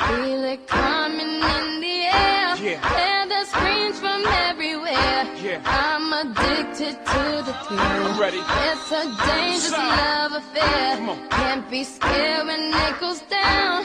Feel it coming in the air. Hear the screams from everywhere. I'm addicted to the thrill. I'm ready. It's a dangerous love affair. Can't be scared when it goes down.